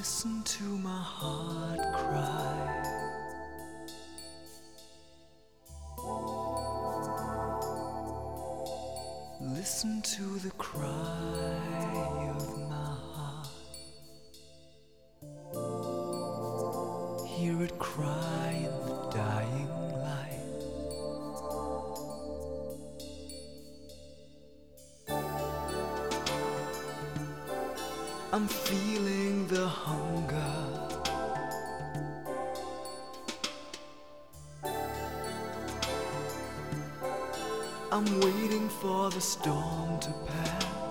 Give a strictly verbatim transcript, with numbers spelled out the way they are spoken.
Listen to my heart cry. Listen to the cry of my heart. Hear it cry in the dying light. I'm feeling the hunger. I'm waiting for the storm to pass.